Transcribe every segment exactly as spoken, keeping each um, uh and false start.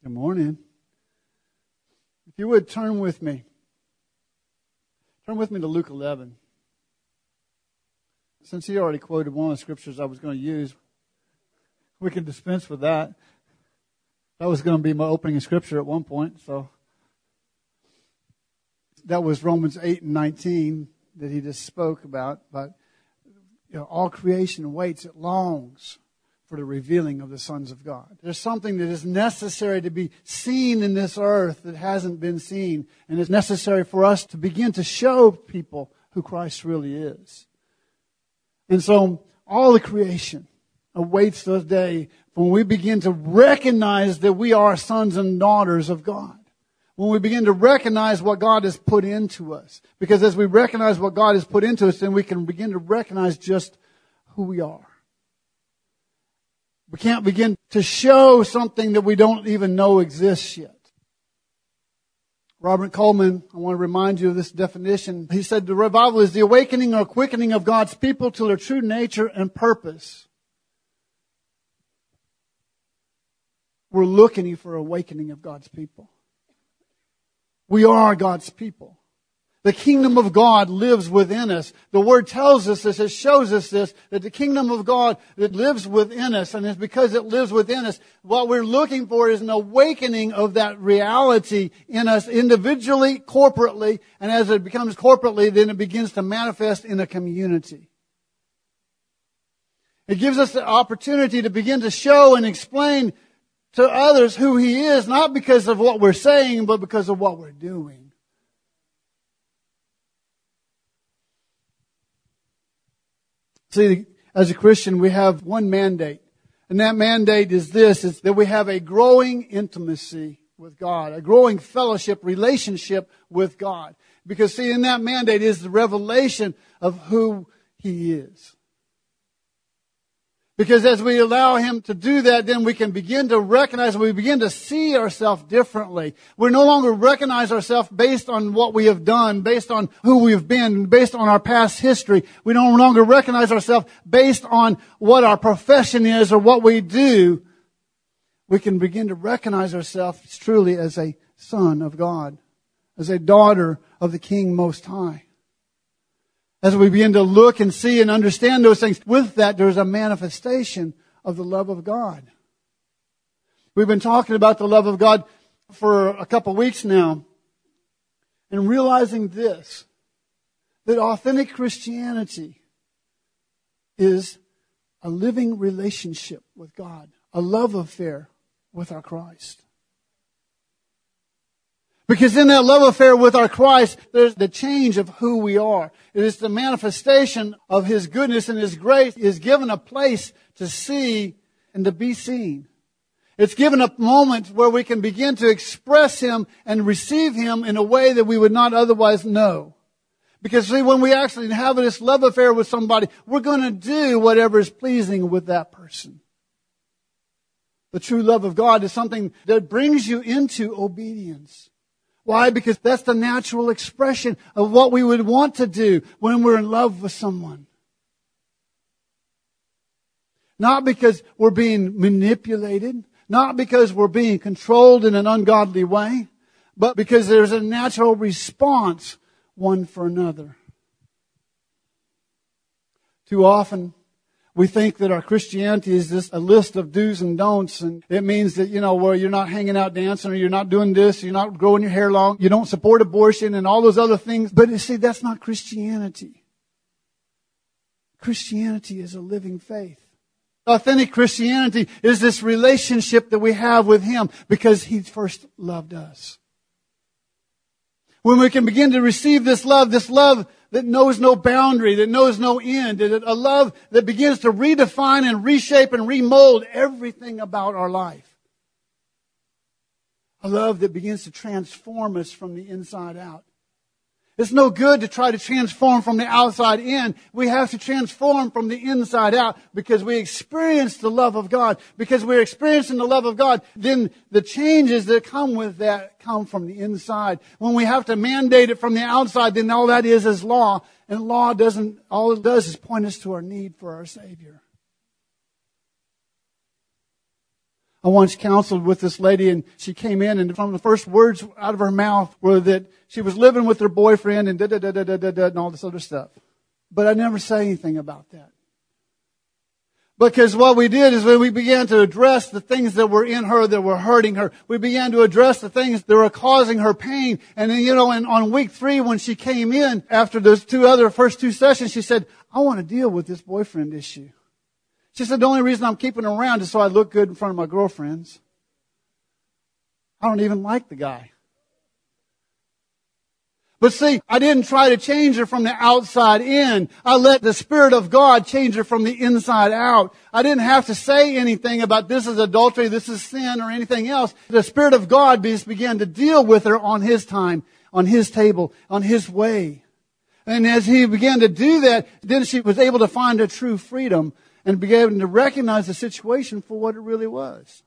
Good morning. If you would turn with me. Turn with me to Luke eleven. Since he already quoted one of the scriptures I was going to use, we can dispense with that. That was going to be my opening scripture at one point. So that was Romans eight and nineteen that he just spoke about. But you know, all creation waits, it longs for the revealing of the sons of God. There's something that is necessary to be seen in this earth that hasn't been seen. And it's necessary for us to begin to show people who Christ really is. And so all the creation awaits the day when we begin to recognize that we are sons and daughters of God. When we begin to recognize what God has put into us. Because as we recognize what God has put into us, then we can begin to recognize just who we are. We can't begin to show something that we don't even know exists yet. Robert Coleman, I want to remind you of this definition. He said the revival is the awakening or quickening of God's people to their true nature and purpose. We're looking for awakening of God's people. We are God's people. The kingdom of God lives within us. The Word tells us this, it shows us this, that the kingdom of God that lives within us, and it's because it lives within us, what we're looking for is an awakening of that reality in us individually, corporately, and as it becomes corporately, then it begins to manifest in a community. It gives us the opportunity to begin to show and explain to others who He is, not because of what we're saying, but because of what we're doing. See, as a Christian, we have one mandate. And that mandate is this, is that we have a growing intimacy with God, a growing fellowship, relationship with God. Because see, in that mandate is the revelation of who He is. Because as we allow Him to do that, then we can begin to recognize, we begin to see ourselves differently. We no longer recognize ourselves based on what we have done, based on who we've been, based on our past history. We no longer recognize ourselves based on what our profession is or what we do. We can begin to recognize ourselves truly as a son of God, as a daughter of the King Most High. As we begin to look and see and understand those things, with that there's a manifestation of the love of God. We've been talking about the love of God for a couple weeks now. And realizing this, that authentic Christianity is a living relationship with God, a love affair with our Christ. Because in that love affair with our Christ, there's the change of who we are. It is the manifestation of His goodness and His grace is given a place to see and to be seen. It's given a moment where we can begin to express Him and receive Him in a way that we would not otherwise know. Because see, when we actually have this love affair with somebody, we're going to do whatever is pleasing with that person. The true love of God is something that brings you into obedience. Why? Because that's the natural expression of what we would want to do when we're in love with someone. Not because we're being manipulated, not because we're being controlled in an ungodly way, but because there's a natural response one for another. Too often, we think that our Christianity is just a list of do's and don'ts, and it means that, you know, well, you're not hanging out dancing, or you're not doing this, you're not growing your hair long, you don't support abortion and all those other things. But you see, that's not Christianity. Christianity is a living faith. Authentic Christianity is this relationship that we have with Him because He first loved us. When we can begin to receive this love, this love that knows no boundary, that knows no end, a love that begins to redefine and reshape and remold everything about our life. A love that begins to transform us from the inside out. It's no good to try to transform from the outside in. We have to transform from the inside out because we experience the love of God. Because we're experiencing the love of God, then the changes that come with that come from the inside. When we have to mandate it from the outside, then all that is is law. And law doesn't, all it does is point us to our need for our Savior. I once counseled with this lady, and she came in, and from the first words out of her mouth were that she was living with her boyfriend and da da da da da da da and all this other stuff. But I never say anything about that. Because what we did is when we began to address the things that were in her that were hurting her, we began to address the things that were causing her pain. And then, you know, and on week three when she came in, after those two other first two sessions, she said, I want to deal with this boyfriend issue. She said, the only reason I'm keeping him around is so I look good in front of my girlfriends. I don't even like the guy. But see, I didn't try to change her from the outside in. I let the Spirit of God change her from the inside out. I didn't have to say anything about this is adultery, this is sin, or anything else. The Spirit of God just began to deal with her on His time, on His table, on His way. And as He began to do that, then she was able to find a true freedom and began to recognize the situation for what it really was.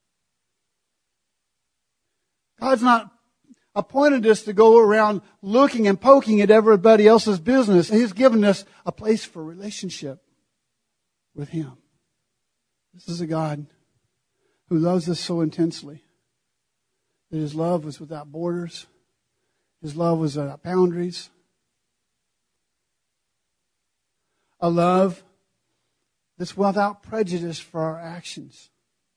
God's not appointed us to go around looking and poking at everybody else's business. He's given us a place for relationship with Him. This is a God who loves us so intensely that His love was without borders. His love was without boundaries. A love that's without prejudice for our actions.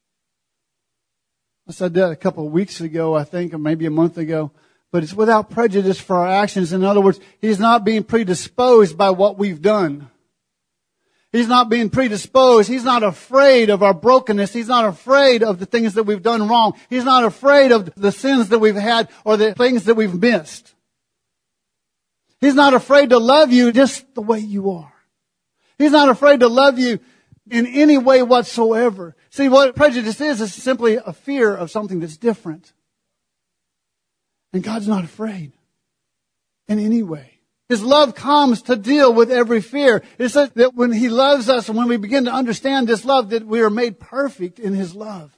I said that a couple of weeks ago, I think, or maybe a month ago. But it's without prejudice for our actions. In other words, He's not being predisposed by what we've done. He's not being predisposed. He's not afraid of our brokenness. He's not afraid of the things that we've done wrong. He's not afraid of the sins that we've had or the things that we've missed. He's not afraid to love you just the way you are. He's not afraid to love you in any way whatsoever. See, what prejudice is, is simply a fear of something that's different. And God's not afraid in any way. His love comes to deal with every fear. It's that when He loves us and when we begin to understand this love, that we are made perfect in His love.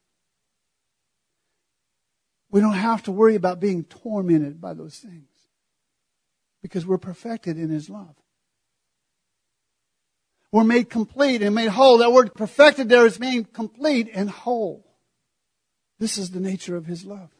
We don't have to worry about being tormented by those things because we're perfected in His love. We're made complete and made whole. That word perfected there is made complete and whole. This is the nature of His love.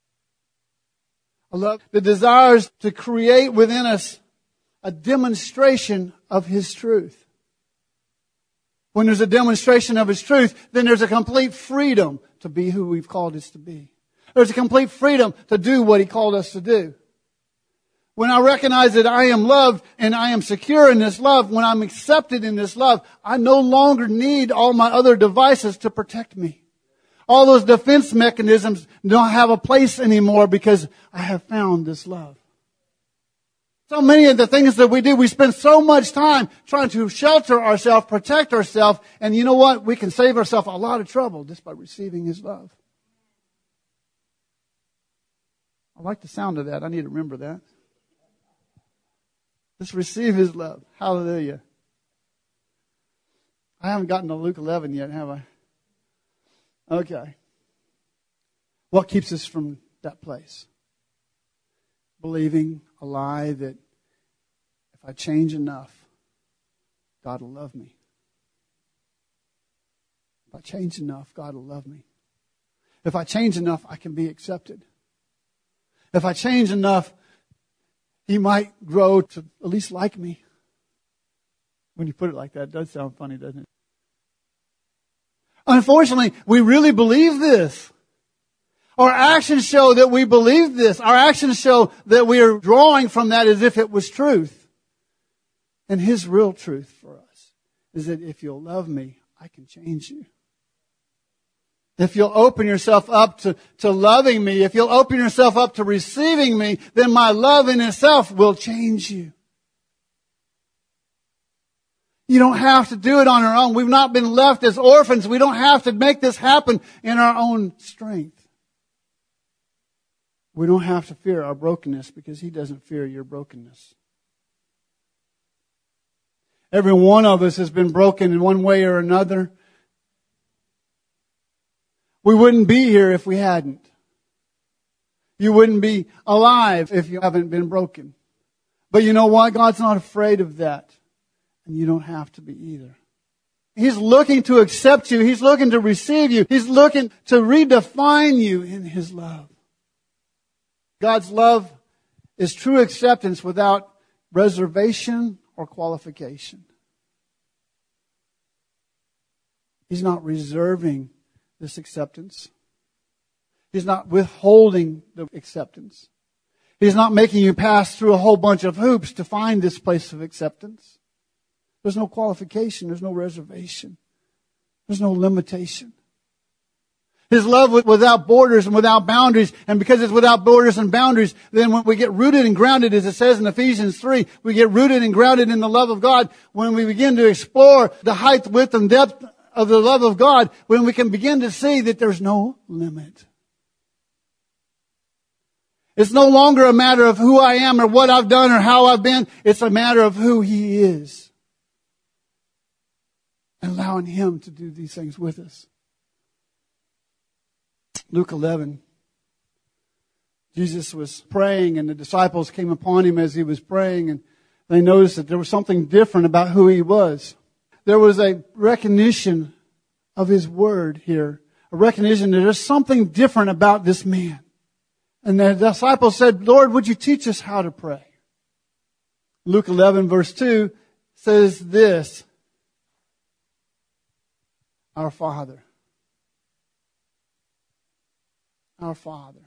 A love that desires to create within us a demonstration of His truth. When there's a demonstration of His truth, then there's a complete freedom to be who we've called us to be. There's a complete freedom to do what He called us to do. When I recognize that I am loved and I am secure in this love, when I'm accepted in this love, I no longer need all my other devices to protect me. All those defense mechanisms don't have a place anymore because I have found this love. So many of the things that we do, we spend so much time trying to shelter ourselves, protect ourselves, and you know what? We can save ourselves a lot of trouble just by receiving His love. I like the sound of that. I need to remember that. Let's receive His love. Hallelujah. I haven't gotten to Luke eleven yet, have I? Okay. What keeps us from that place? Believing a lie that if I change enough, God will love me. If I change enough, God will love me. If I change enough, I can be accepted. If I change enough, He might grow to at least like me. When you put it like that, it does sound funny, doesn't it? Unfortunately, we really believe this. Our actions show that we believe this. Our actions show that we are drawing from that as if it was truth. And His real truth for us is that if you'll love me, I can change you. If you'll open yourself up to, to loving me, if you'll open yourself up to receiving me, then my love in itself will change you. You don't have to do it on our own. We've not been left as orphans. We don't have to make this happen in our own strength. We don't have to fear our brokenness because He doesn't fear your brokenness. Every one of us has been broken in one way or another. We wouldn't be here if we hadn't. You wouldn't be alive if you haven't been broken. But you know what? God's not afraid of that. And you don't have to be either. He's looking to accept you. He's looking to receive you. He's looking to redefine you in His love. God's love is true acceptance without reservation or qualification. He's not reserving this acceptance. He's not withholding the acceptance. He's not making you pass through a whole bunch of hoops to find this place of acceptance. There's no qualification. There's no reservation. There's no limitation. His love without borders and without boundaries. And because it's without borders and boundaries, then when we get rooted and grounded, as it says in Ephesians three, we get rooted and grounded in the love of God. When we begin to explore the height, width, and depth of the love of God, when we can begin to see that there's no limit. It's no longer a matter of who I am or what I've done or how I've been. It's a matter of who He is. And allowing Him to do these things with us. Luke eleven. Jesus was praying and the disciples came upon Him as He was praying, and they noticed that there was something different about who He was. There was a recognition of His word here. A recognition that there's something different about this man. And the disciples said, Lord, would you teach us how to pray? Luke eleven verse two says this. Our Father. Our Father.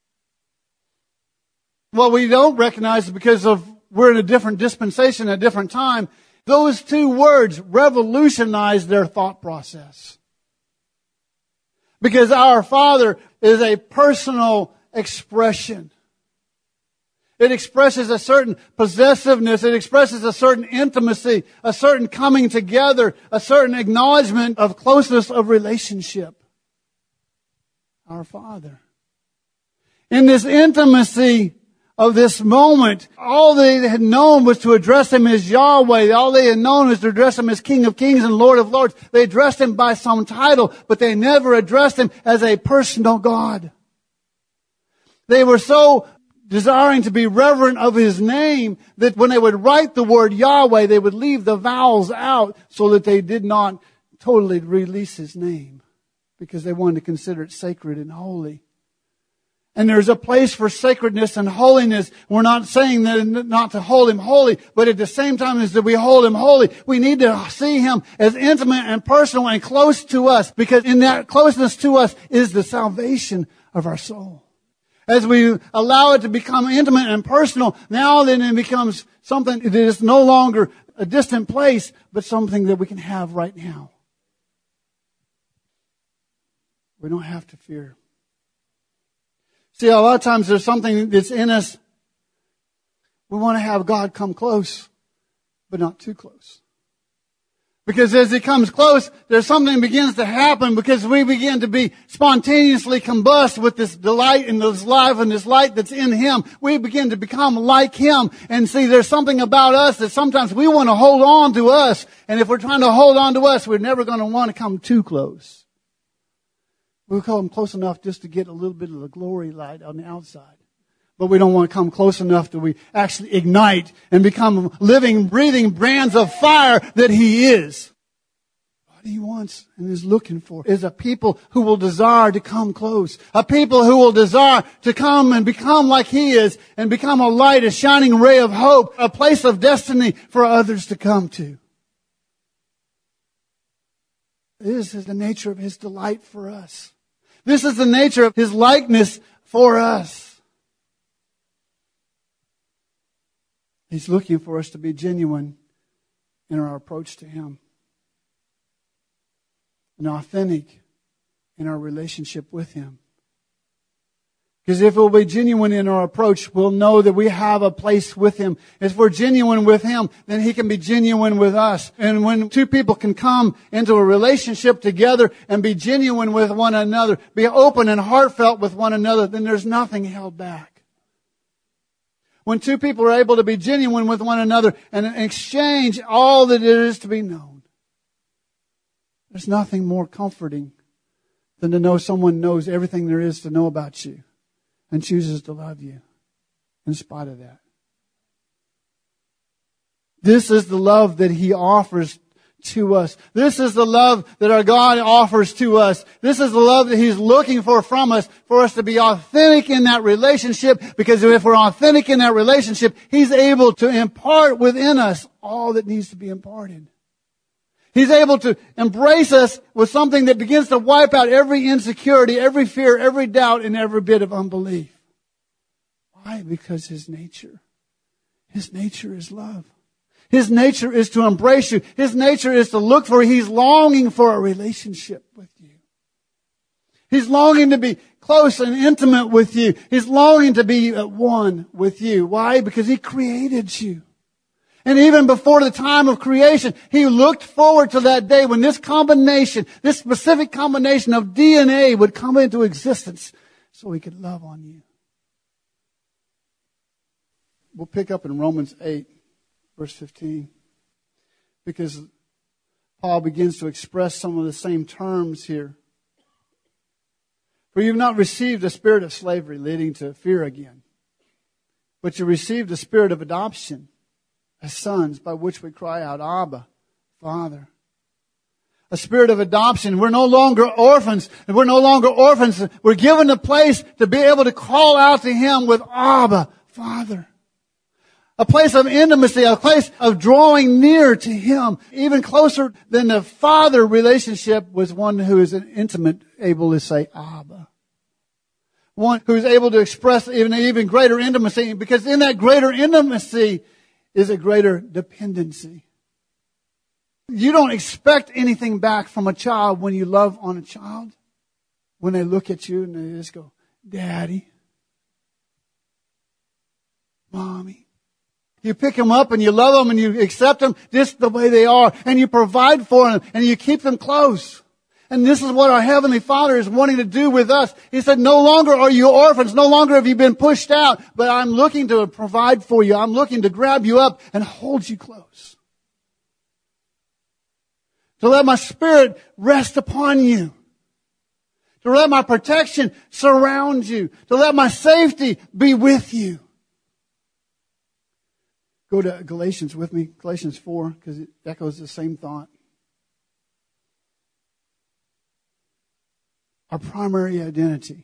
Well, we don't recognize it because of we're in a different dispensation, a different time. Those two words revolutionized their thought process. Because our Father is a personal expression. It expresses a certain possessiveness. It expresses a certain intimacy, a certain coming together, a certain acknowledgement of closeness of relationship. Our Father. In this intimacy of this moment, all they had known was to address Him as Yahweh. All they had known was to address Him as King of Kings and Lord of Lords. They addressed Him by some title, but they never addressed Him as a personal God. They were so desiring to be reverent of His name that when they would write the word Yahweh, they would leave the vowels out so that they did not totally release His name, because they wanted to consider it sacred and holy. And there's a place for sacredness and holiness. We're not saying that not to hold Him holy, but at the same time as that we hold Him holy, we need to see Him as intimate and personal and close to us, because in that closeness to us is the salvation of our soul. As we allow it to become intimate and personal, now then it becomes something that is no longer a distant place, but something that we can have right now. We don't have to fear. See, a lot of times there's something that's in us. We want to have God come close, but not too close. Because as He comes close, there's something begins to happen, because we begin to be spontaneously combust with this delight and this life and this light that's in Him. We begin to become like Him. And see, there's something about us that sometimes we want to hold on to us. And if we're trying to hold on to us, we're never going to want to come too close. We'll come close enough just to get a little bit of the glory light on the outside. But we don't want to come close enough that we actually ignite and become living, breathing brands of fire that He is. What He wants and is looking for is a people who will desire to come close. A people who will desire to come and become like He is and become a light, a shining ray of hope, a place of destiny for others to come to. This is the nature of His delight for us. This is the nature of His likeness for us. He's looking for us to be genuine in our approach to Him, and authentic in our relationship with Him. Because if we'll be genuine in our approach, we'll know that we have a place with Him. If we're genuine with Him, then He can be genuine with us. And when two people can come into a relationship together and be genuine with one another, be open and heartfelt with one another, then there's nothing held back. When two people are able to be genuine with one another and exchange all that there is to be known, there's nothing more comforting than to know someone knows everything there is to know about you and chooses to love you in spite of that. This is the love that He offers to us. This is the love that our God offers to us. This is the love that He's looking for from us, for us to be authentic in that relationship, because if we're authentic in that relationship, He's able to impart within us all that needs to be imparted. He's able to embrace us with something that begins to wipe out every insecurity, every fear, every doubt, and every bit of unbelief. Why? Because His nature, His nature is love. His nature is to embrace you. His nature is to look for, He's longing for a relationship with you. He's longing to be close and intimate with you. He's longing to be at one with you. Why? Because He created you. And even before the time of creation, He looked forward to that day when this combination, this specific combination of D N A would come into existence so He could love on you. We'll pick up in Romans eight. Verse fifteen, because Paul begins to express some of the same terms here. For you've not received a spirit of slavery leading to fear again, but you received a spirit of adoption as sons, by which we cry out, Abba, Father. A spirit of adoption. We're no longer orphans. And we're no longer orphans. We're given a place to be able to call out to Him with Abba, Father. A place of intimacy, a place of drawing near to Him. Even closer than the father relationship was one who is an intimate, able to say Abba. One who is able to express even, even greater intimacy, because in that greater intimacy is a greater dependency. You don't expect anything back from a child when you love on a child. When they look at you and they just go, Daddy, Mommy. You pick them up and you love them and you accept them just the way they are. And you provide for them and you keep them close. And this is what our Heavenly Father is wanting to do with us. He said, no longer are you orphans. No longer have you been pushed out. But I'm looking to provide for you. I'm looking to grab you up and hold you close. To let my Spirit rest upon you. To let my protection surround you. To let my safety be with you. Go to Galatians with me, Galatians four, because it echoes the same thought. Our primary identity.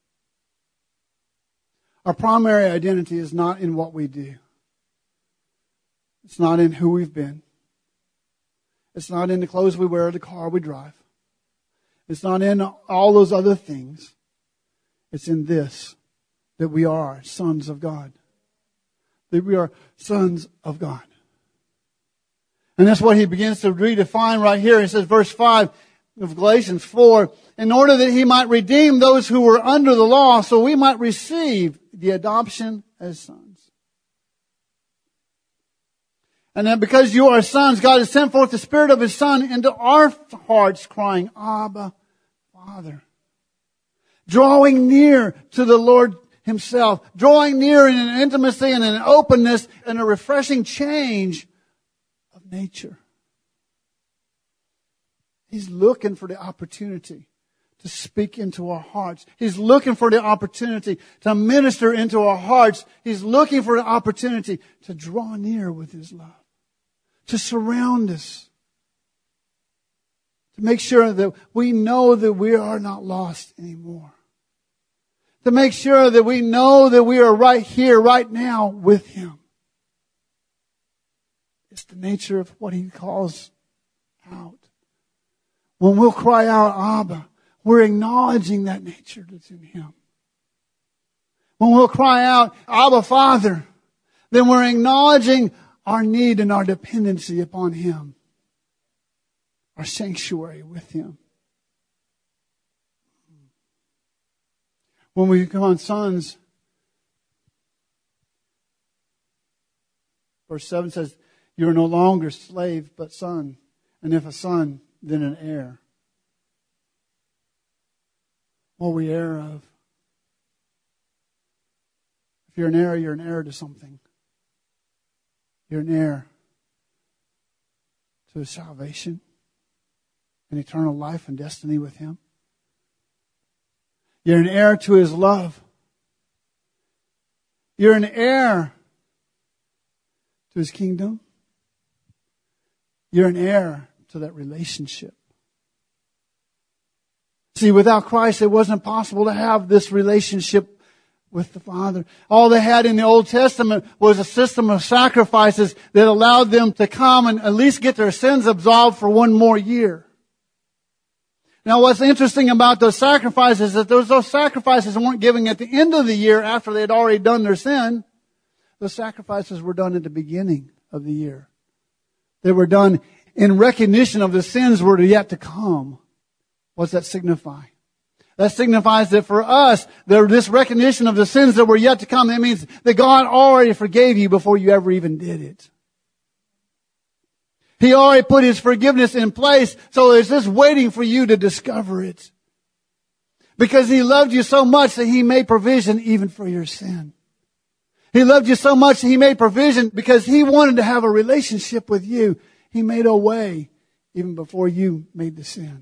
Our primary identity is not in what we do. It's not in who we've been. It's not in the clothes we wear or the car we drive. It's not in all those other things. It's in this, that we are sons of God. That we are sons of God. And that's what he begins to redefine right here. He says, verse five of Galatians four, in order that He might redeem those who were under the law, so we might receive the adoption as sons. And then because you are sons, God has sent forth the Spirit of His Son into our hearts, crying, Abba, Father. Drawing near to the Lord Himself, drawing near in an intimacy and an openness and a refreshing change of nature. He's looking for the opportunity to speak into our hearts. He's looking for the opportunity to minister into our hearts. He's looking for the opportunity to draw near with His love, to surround us, to make sure that we know that we are not lost anymore. To make sure that we know that we are right here, right now with Him. It's the nature of what He calls out. When we'll cry out, Abba, we're acknowledging that nature that's in Him. When we'll cry out, Abba, Father, then we're acknowledging our need and our dependency upon Him. Our sanctuary with Him. When we become sons, verse seven says, you are no longer slave, but son. And if a son, then an heir. What are we heir of? If you're an heir, you're an heir to something. You're an heir to salvation and eternal life and destiny with Him. You're an heir to His love. You're an heir to His kingdom. You're an heir to that relationship. See, without Christ, it wasn't possible to have this relationship with the Father. All they had in the Old Testament was a system of sacrifices that allowed them to come and at least get their sins absolved for one more year. Now, what's interesting about those sacrifices is that those, those sacrifices weren't given at the end of the year after they had already done their sin. Those sacrifices were done at the beginning of the year. They were done in recognition of the sins were yet to come. What's that signify? That signifies that for us, there, this recognition of the sins that were yet to come, that means that God already forgave you before you ever even did it. He already put His forgiveness in place, so it's just waiting for you to discover it. Because He loved you so much that He made provision even for your sin. He loved you so much that He made provision because He wanted to have a relationship with you. He made a way even before you made the sin.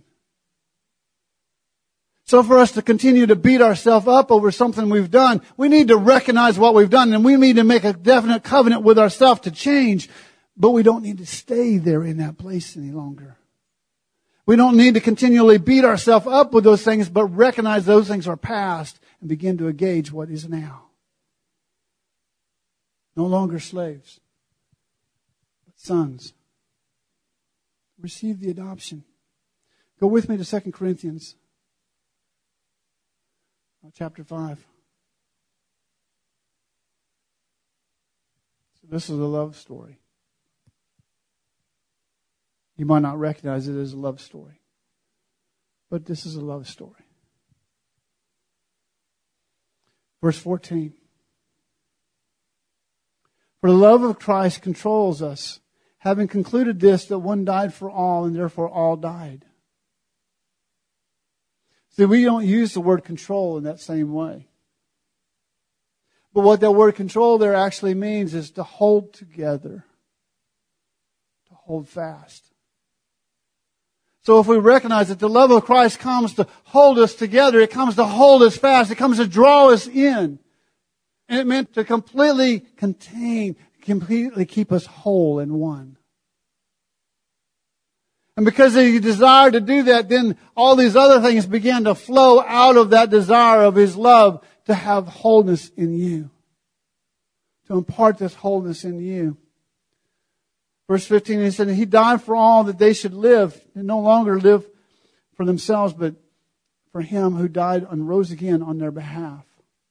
So for us to continue to beat ourselves up over something we've done, we need to recognize what we've done, and we need to make a definite covenant with ourselves to change. But we don't need to stay there in that place any longer. We don't need to continually beat ourselves up with those things, but recognize those things are past and begin to engage what is now. No longer slaves, but sons. Receive the adoption. Go with me to Second Corinthians chapter five. So this is a love story. You might not recognize it as a love story, but this is a love story. Verse fourteen. For the love of Christ controls us, having concluded this, that one died for all, and therefore all died. See, we don't use the word control in that same way. But what that word control there actually means is to hold together, to hold fast. So if we recognize that the love of Christ comes to hold us together, it comes to hold us fast, it comes to draw us in. And it meant to completely contain, completely keep us whole in one. And because He desired to do that, then all these other things began to flow out of that desire of His love to have wholeness in you. To impart this wholeness in you. Verse fifteen, He said, He died for all that they should live, and no longer live for themselves, but for Him who died and rose again on their behalf.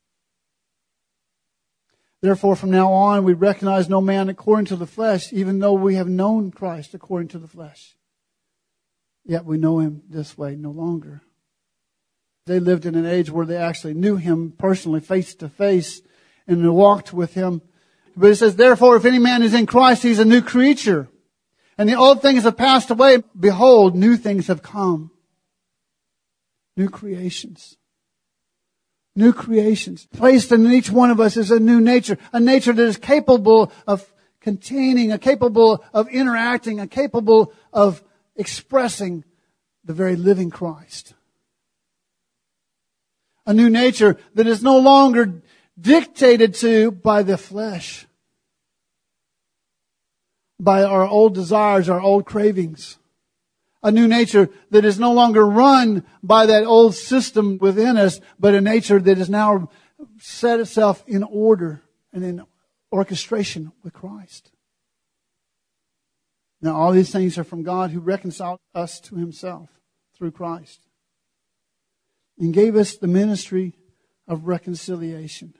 Therefore, from now on, we recognize no man according to the flesh, even though we have known Christ according to the flesh. Yet we know Him this way no longer. They lived in an age where they actually knew Him personally, face to face, and they walked with Him. But it says, therefore, if any man is in Christ, he's a new creature. And the old things have passed away. Behold, new things have come. New creations. New creations. Placed in each one of us is a new nature. A nature that is capable of containing, a capable of interacting, a capable of expressing the very living Christ. A new nature that is no longer dictated to by the flesh, by our old desires, our old cravings. A new nature that is no longer run by that old system within us, but a nature that has now set itself in order and in orchestration with Christ. Now, all these things are from God who reconciled us to Himself through Christ and gave us the ministry of reconciliation.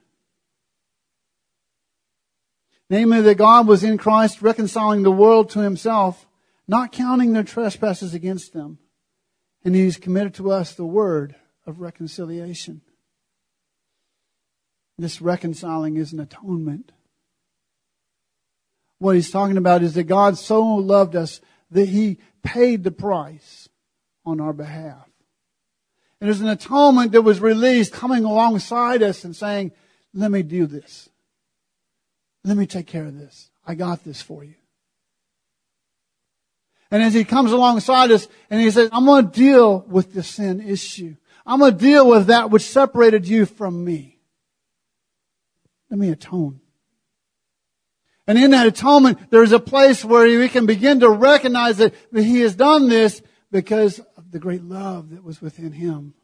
Namely, that God was in Christ reconciling the world to Himself, not counting their trespasses against them. And He's committed to us the word of reconciliation. This reconciling is an atonement. What He's talking about is that God so loved us that He paid the price on our behalf. And there's an atonement that was released coming alongside us and saying, let me do this. Let me take care of this. I got this for you. And as He comes alongside us and He says, I'm going to deal with the sin issue. I'm going to deal with that which separated you from me. Let me atone. And in that atonement, there's a place where we can begin to recognize that He has done this because of the great love that was within Him.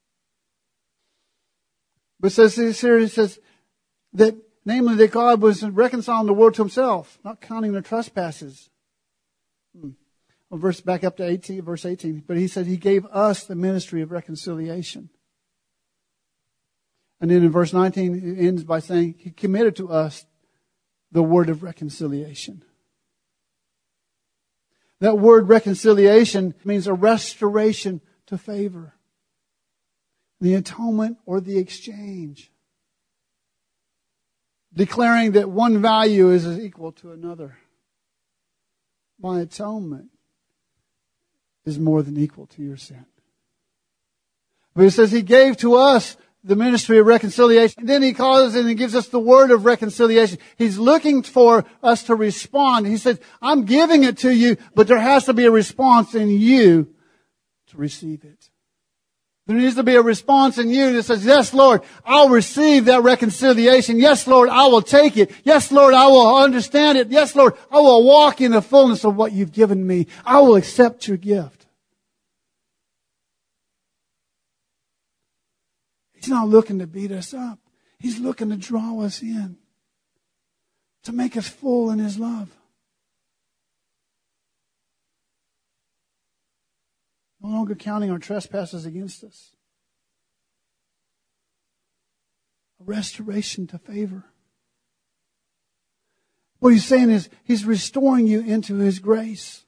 But it says here, it says that, namely, that God was reconciling the world to Himself, not counting their trespasses. Hmm. Well, verse back up to eighteen, verse eighteen. But He said He gave us the ministry of reconciliation. And then in verse nineteen, it ends by saying He committed to us the word of reconciliation. That word reconciliation means a restoration to favor. The atonement or the exchange. Declaring that one value is equal to another. My atonement is more than equal to your sin. But it says He gave to us the ministry of reconciliation. And then He calls and He gives us the word of reconciliation. He's looking for us to respond. He says, I'm giving it to you, but there has to be a response in you to receive it. There needs to be a response in you that says, yes, Lord, I'll receive that reconciliation. Yes, Lord, I will take it. Yes, Lord, I will understand it. Yes, Lord, I will walk in the fullness of what you've given me. I will accept your gift. He's not looking to beat us up. He's looking to draw us in, to make us full in His love. No longer counting our trespasses against us. A restoration to favor. What He's saying is He's restoring you into His grace.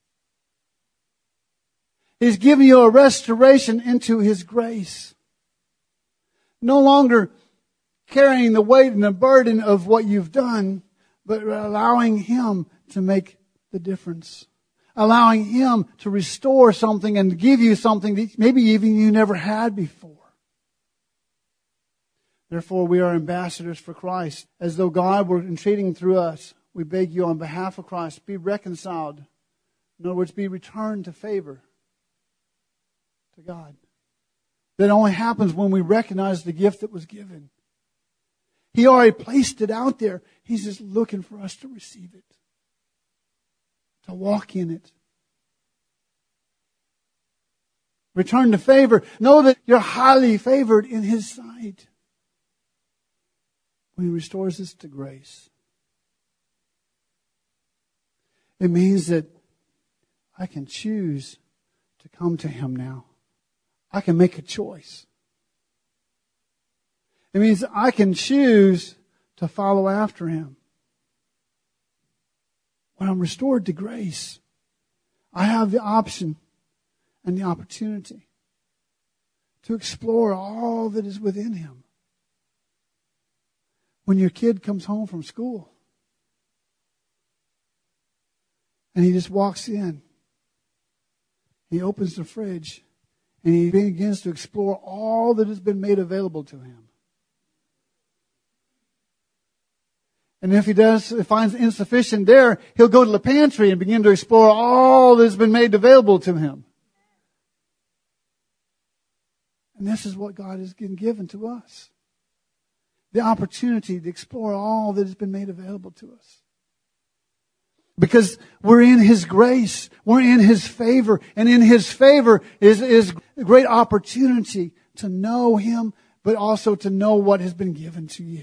He's giving you a restoration into His grace. No longer carrying the weight and the burden of what you've done, but allowing Him to make the difference. Allowing Him to restore something and give you something that maybe even you never had before. Therefore, we are ambassadors for Christ. As though God were entreating through us, we beg you on behalf of Christ, be reconciled. In other words, be returned to favor to God. That only happens when we recognize the gift that was given. He already placed it out there. He's just looking for us to receive it. To walk in it. Return to favor. Know that you're highly favored in His sight. When He restores us to grace. It means that I can choose to come to Him now. I can make a choice. It means I can choose to follow after Him. When I'm restored to grace, I have the option and the opportunity to explore all that is within Him. When your kid comes home from school and he just walks in, he opens the fridge and he begins to explore all that has been made available to him. And if he does, if finds insufficient there, he'll go to the pantry and begin to explore all that's been made available to him. And this is what God has been given to us. The opportunity to explore all that has been made available to us. Because we're in His grace. We're in His favor. And in His favor is, is a great opportunity to know Him, but also to know what has been given to you.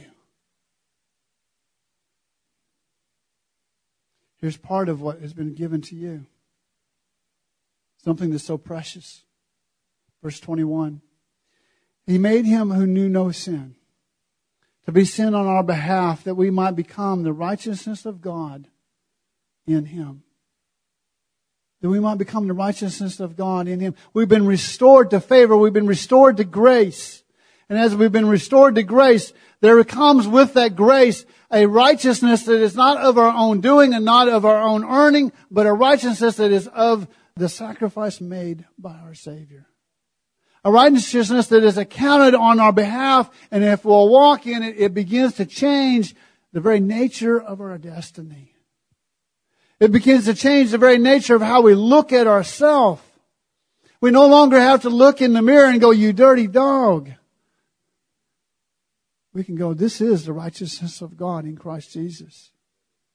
Here's part of what has been given to you. Something that's so precious. Verse twenty-one. He made Him who knew no sin to be sin on our behalf, that we might become the righteousness of God in Him. That we might become the righteousness of God in Him. We've been restored to favor. We've been restored to grace. And as we've been restored to grace, there comes with that grace a righteousness that is not of our own doing and not of our own earning, but a righteousness that is of the sacrifice made by our Savior. A righteousness that is accounted on our behalf, and if we'll walk in it, it begins to change the very nature of our destiny. It begins to change the very nature of how we look at ourselves. We no longer have to look in the mirror and go, "You dirty dog." We can go, "This is the righteousness of God in Christ Jesus."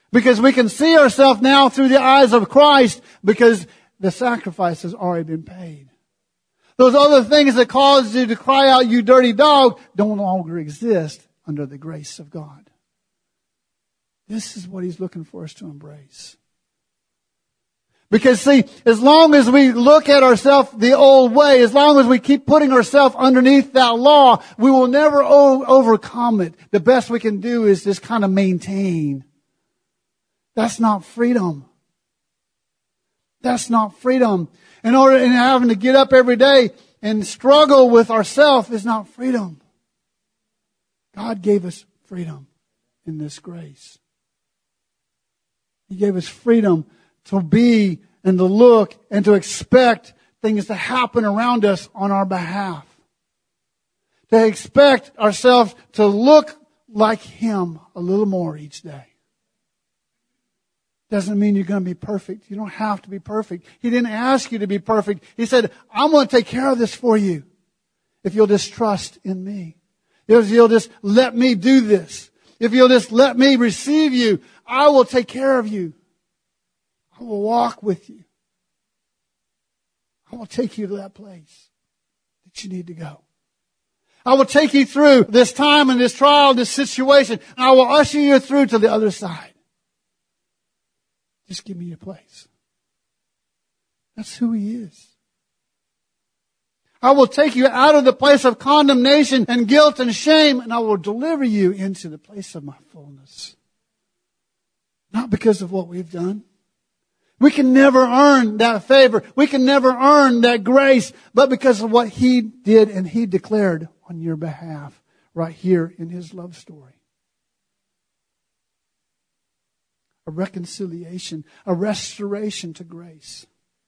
Because we can see ourselves now through the eyes of Christ because the sacrifice has already been paid. Those other things that caused you to cry out, you dirty dog, don't longer exist under the grace of God. This is what He's looking for us to embrace. Because see, as long as we look at ourselves the old way, as long as we keep putting ourselves underneath that law, we will never o- overcome it. The best we can do is just kind of maintain. That's not freedom. That's not freedom. In order, in having to get up every day and struggle with ourselves is not freedom. God gave us freedom in this grace. He gave us freedom to be and to look and to expect things to happen around us on our behalf. To expect ourselves to look like Him a little more each day. Doesn't mean you're going to be perfect. You don't have to be perfect. He didn't ask you to be perfect. He said, I'm going to take care of this for you if you'll just trust in me. If you'll just let me do this. If you'll just let me receive you, I will take care of you. I will walk with you. I will take you to that place that you need to go. I will take you through this time and this trial, this situation, and I will usher you through to the other side. Just give me your place. That's who He is. I will take you out of the place of condemnation and guilt and shame, and I will deliver you into the place of my fullness. Not because of what we've done. We can never earn that favor. We can never earn that grace, but because of what He did and He declared on your behalf right here in His love story. A reconciliation, a restoration to grace.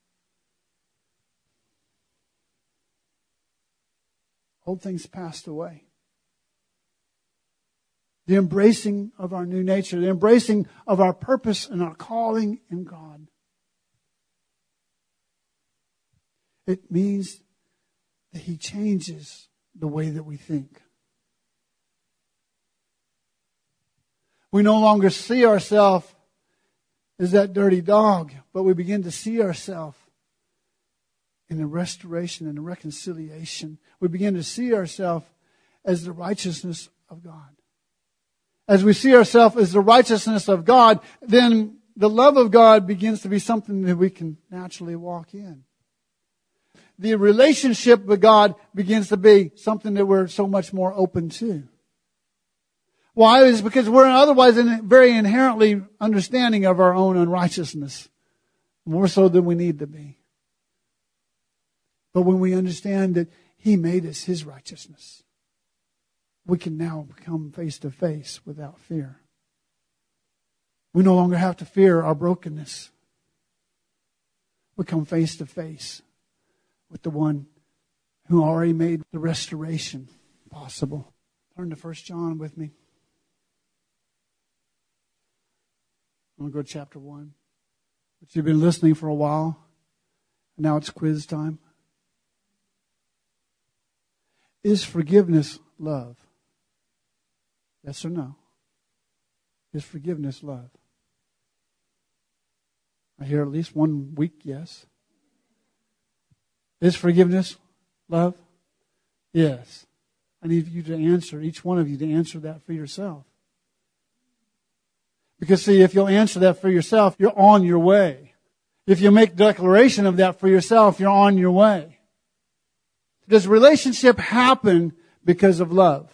Old things passed away. The embracing of our new nature, the embracing of our purpose and our calling in God. It means that He changes the way that we think. We no longer see ourselves as that dirty dog, but we begin to see ourselves in the restoration and the reconciliation. We begin to see ourselves as the righteousness of God. As we see ourselves as the righteousness of God, then the love of God begins to be something that we can naturally walk in. The relationship with God begins to be something that we're so much more open to. Why? It's because we're otherwise very inherently understanding of our own unrighteousness. More so than we need to be. But when we understand that He made us His righteousness, we can now come face to face without fear. We no longer have to fear our brokenness. We come face to face with the one who already made the restoration possible. Turn to First John with me. I'm going to go to chapter one. But you've been listening for a while. Now it's quiz time. Is forgiveness love? Yes or no? Is forgiveness love? I hear at least one weak yes. Is forgiveness love? Yes. I need you to answer, each one of you to answer that for yourself. Because see, if you'll answer that for yourself, you're on your way. If you make declaration of that for yourself, you're on your way. Does relationship happen because of love?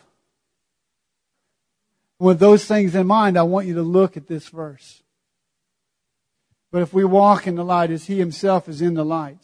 With those things in mind, I want you to look at this verse. But if we walk in the light as He Himself is in the light,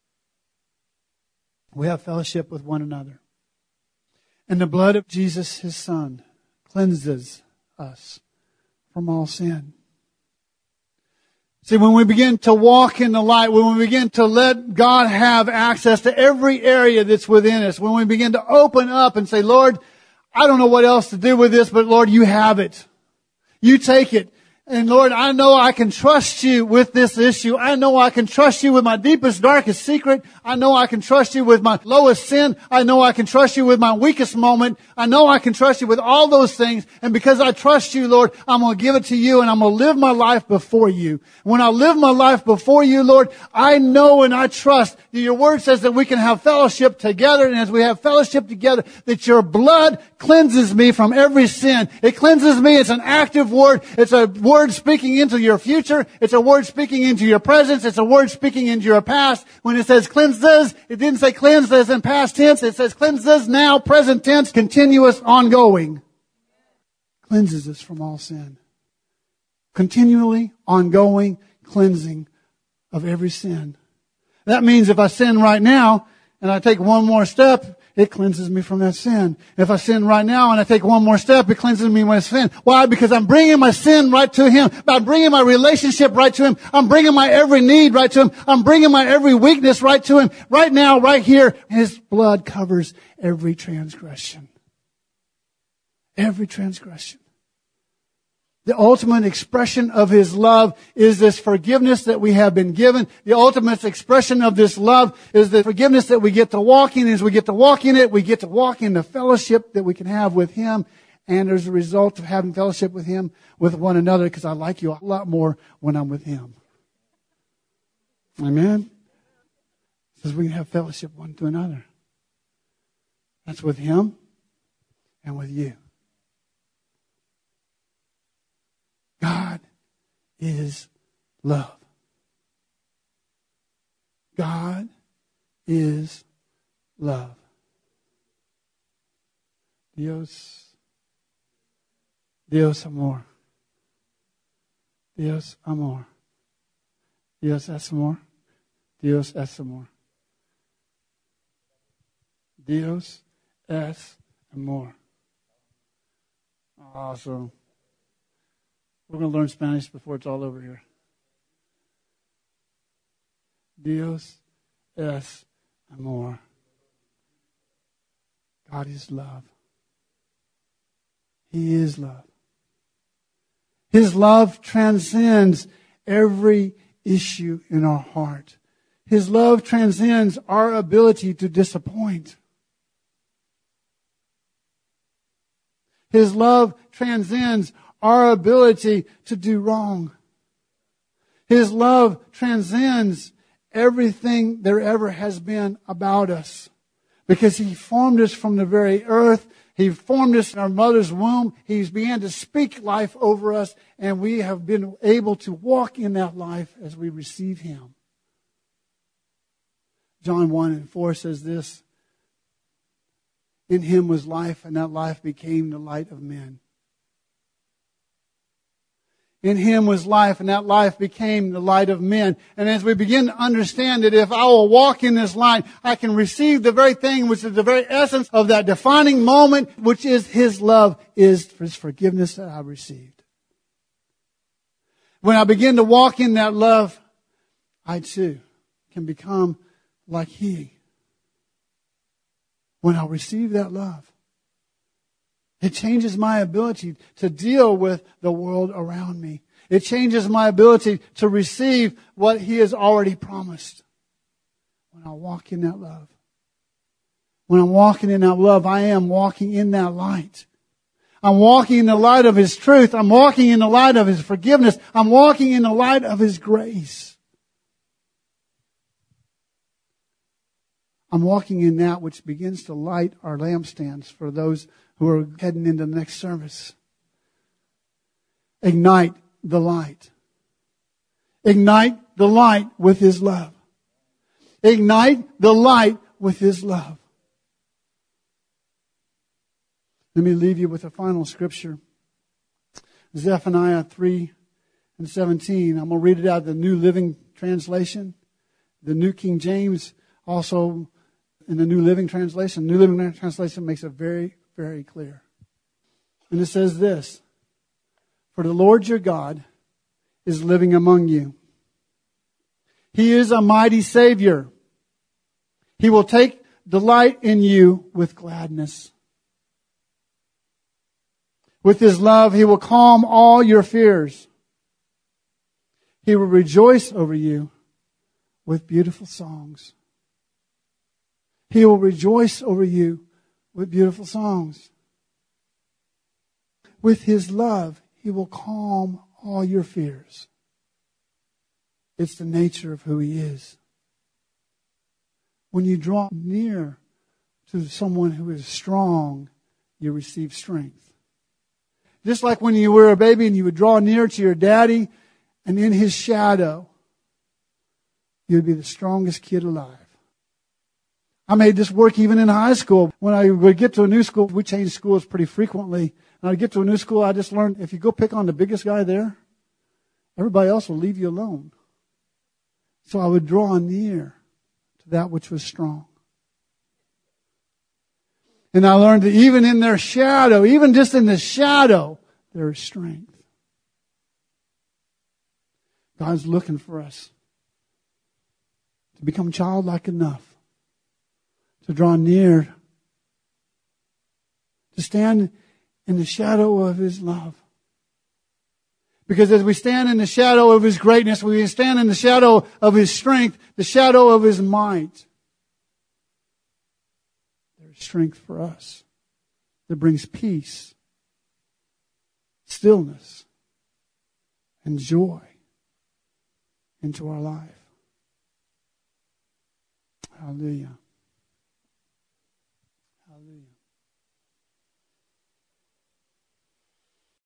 we have fellowship with one another. And the blood of Jesus, His Son, cleanses us from all sin. See, when we begin to walk in the light, when we begin to let God have access to every area that's within us, when we begin to open up and say, Lord, I don't know what else to do with this, but Lord, you have it. You take it. And Lord, I know I can trust you with this issue. I know I can trust you with my deepest, darkest secret. I know I can trust you with my lowest sin. I know I can trust you with my weakest moment. I know I can trust you with all those things. And because I trust you, Lord, I'm going to give it to you and I'm going to live my life before you. When I live my life before you, Lord, I know and I trust that your word says that we can have fellowship together. And as we have fellowship together, that your blood cleanses me from every sin. It cleanses me. It's an active word. It's a word speaking into your future. It's a word speaking into your presence. It's a word speaking into your past. When it says cleanses, it didn't say cleanses in past tense. It says cleanses now, present tense, continuous, ongoing. Cleanses us from all sin. Continually, ongoing cleansing of every sin. That means if I sin right now and I take one more step, it cleanses me from that sin. If I sin right now and I take one more step, it cleanses me from my sin. Why? Because I'm bringing my sin right to Him. I'm bringing my relationship right to Him. I'm bringing my every need right to Him. I'm bringing my every weakness right to Him. Right now, right here, His blood covers every transgression. Every transgression. The ultimate expression of His love is this forgiveness that we have been given. The ultimate expression of this love is the forgiveness that we get to walk in. As we get to walk in it, we get to walk in the fellowship that we can have with Him. And as a result of having fellowship with Him, with one another, because I like you a lot more when I'm with Him. Amen? It says we can have fellowship one to another. That's with Him and with you. God is love. God is love. Dios, Dios amor. Dios amor. Dios es amor. Dios es amor. Dios es amor. Awesome. We're going to learn Spanish before it's all over here. Dios es amor. God is love. He is love. His love transcends every issue in our heart. His love transcends our ability to disappoint. His love transcends our ability to do wrong. His love transcends everything there ever has been about us. Because He formed us from the very earth. He formed us in our mother's womb. He began to speak life over us. And we have been able to walk in that life as we receive Him. John one and four says this. In Him was life, and that life became the light of men. In Him was life, and that life became the light of men. And as we begin to understand that if I will walk in this light, I can receive the very thing which is the very essence of that defining moment, which is His love, is His forgiveness that I received. When I begin to walk in that love, I too can become like He. When I receive that love, it changes my ability to deal with the world around me. It changes my ability to receive what He has already promised. When I walk in that love. When I'm walking in that love, I am walking in that light. I'm walking in the light of His truth. I'm walking in the light of His forgiveness. I'm walking in the light of His grace. I'm walking in that which begins to light our lampstands for those who are heading into the next service. Ignite the light. Ignite the light with His love. Ignite the light with His love. Let me leave you with a final scripture. Zephaniah three and seventeen. I'm going to read it out of the New Living Translation. The New King James also in the New Living Translation. New Living Translation makes it very, very clear. And it says this. For the Lord your God is living among you. He is a mighty Savior. He will take delight in you with gladness. With His love, He will calm all your fears. He will rejoice over you with beautiful songs. He will rejoice over you with beautiful songs. With His love, He will calm all your fears. It's the nature of who He is. When you draw near to someone who is strong, you receive strength. Just like when you were a baby and you would draw near to your daddy, and in his shadow, you would be the strongest kid alive. I made this work even in high school. When I would get to a new school, we changed schools pretty frequently. And I'd get to a new school, I just learned if you go pick on the biggest guy there, everybody else will leave you alone. So I would draw near to that which was strong. And I learned that even in their shadow, even just in the shadow, there is strength. God's looking for us to become childlike enough to draw near, to stand in the shadow of His love. Because as we stand in the shadow of His greatness, we stand in the shadow of His strength, the shadow of His might, there's strength for us that brings peace, stillness, and joy into our life. Hallelujah.